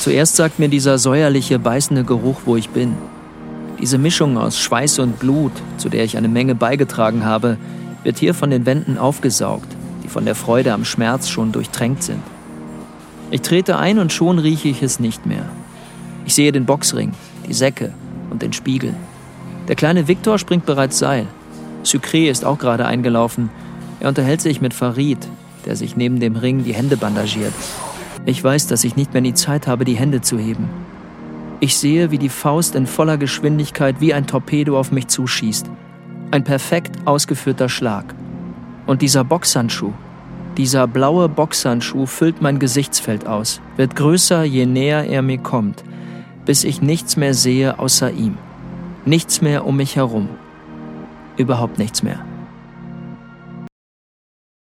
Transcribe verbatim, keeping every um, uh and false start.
Zuerst sagt mir dieser säuerliche, beißende Geruch, wo ich bin. Diese Mischung aus Schweiß und Blut, zu der ich eine Menge beigetragen habe, wird hier von den Wänden aufgesaugt, die von der Freude am Schmerz schon durchtränkt sind. Ich trete ein und schon rieche ich es nicht mehr. Ich sehe den Boxring, die Säcke und den Spiegel. Der kleine Viktor springt bereits Seil. Sucré ist auch gerade eingelaufen. Er unterhält sich mit Farid, der sich neben dem Ring die Hände bandagiert. Ich weiß, dass ich nicht mehr die Zeit habe, die Hände zu heben. Ich sehe, wie die Faust in voller Geschwindigkeit wie ein Torpedo auf mich zuschießt. Ein perfekt ausgeführter Schlag. Und dieser Boxhandschuh, dieser blaue Boxhandschuh füllt mein Gesichtsfeld aus, wird größer, je näher er mir kommt, bis ich nichts mehr sehe außer ihm. Nichts mehr um mich herum. Überhaupt nichts mehr.